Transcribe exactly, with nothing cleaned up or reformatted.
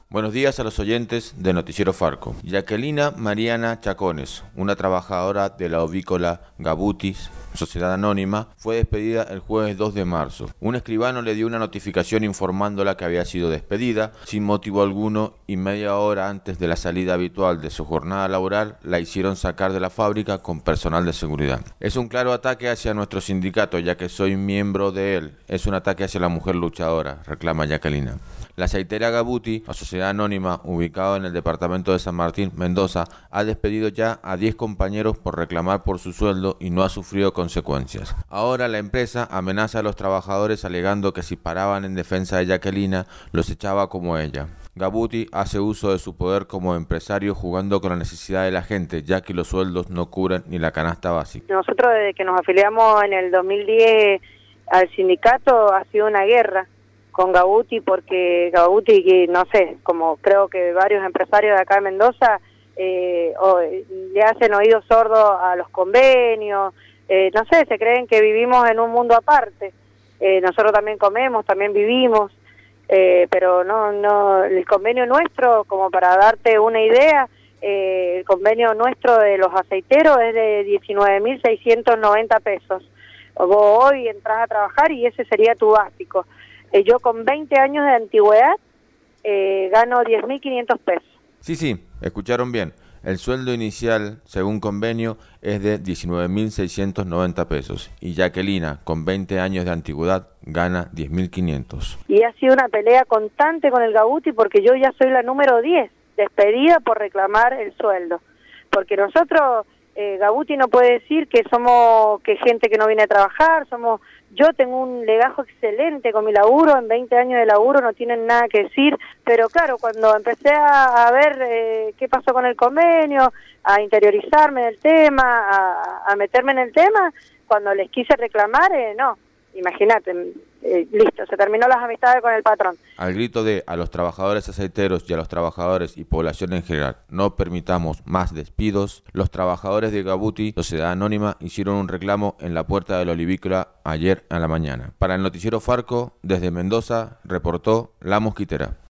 Buenos días a los oyentes de Noticiero Farco. Jacquelina Mariana Chacones, una trabajadora de la ovícola Gabutis, Sociedad Anónima, fue despedida el jueves dos de marzo. Un escribano le dio una notificación informándola que había sido despedida sin motivo alguno y media hora antes de la salida habitual de su jornada laboral la hicieron sacar de la fábrica con personal de seguridad. Es un claro ataque hacia nuestro sindicato, ya que soy miembro de él. Es un ataque hacia la mujer luchadora, reclama Jacquelina. La aceitera Gabuti, la sociedad anónima ubicada en el departamento de San Martín, Mendoza, ha despedido ya a diez compañeros por reclamar por su sueldo y no ha sufrido consecuencias. Ahora la empresa amenaza a los trabajadores alegando que si paraban en defensa de Jacquelina, los echaba como ella. Gabuti hace uso de su poder como empresario jugando con la necesidad de la gente, ya que los sueldos no cubren ni la canasta básica. Nosotros desde que nos afiliamos en el dos mil diez al sindicato ha sido una guerra con Gabuti, porque Gabuti, que no sé, como creo que varios empresarios de acá de Mendoza, eh, o, le hacen oídos sordos a los convenios, eh, no sé, se creen que vivimos en un mundo aparte. Eh, nosotros también comemos, también vivimos, eh, pero no, no, el convenio nuestro, como para darte una idea, eh, el convenio nuestro de los aceiteros es de diecinueve mil seiscientos noventa pesos. Vos hoy entras a trabajar y ese sería tu básico. Eh, yo con veinte años de antigüedad eh, gano diez mil quinientos pesos. Sí, sí, escucharon bien. El sueldo inicial, según convenio, es de diecinueve mil seiscientos noventa pesos. Y Jacquelina, con veinte años de antigüedad, gana diez mil quinientos. Y ha sido una pelea constante con el Gabuti porque yo ya soy la número diez, despedida por reclamar el sueldo. Porque nosotros, eh, Gabuti no puede decir que somos que gente que no viene a trabajar, somos... Yo tengo un legajo excelente con mi laburo, en veinte años de laburo no tienen nada que decir, pero claro, cuando empecé a, a ver eh, qué pasó con el convenio, a interiorizarme del tema, a, a meterme en el tema, cuando les quise reclamar, eh, no, imagínate, eh, listo, se terminó las amistades con el patrón. Al grito de a los trabajadores aceiteros y a los trabajadores y población en general, no permitamos más despidos, los trabajadores de Gabuti, Sociedad Anónima, hicieron un reclamo en la puerta de la olivícola ayer a la mañana. Para el Noticiero Farco, desde Mendoza, reportó La Mosquitera.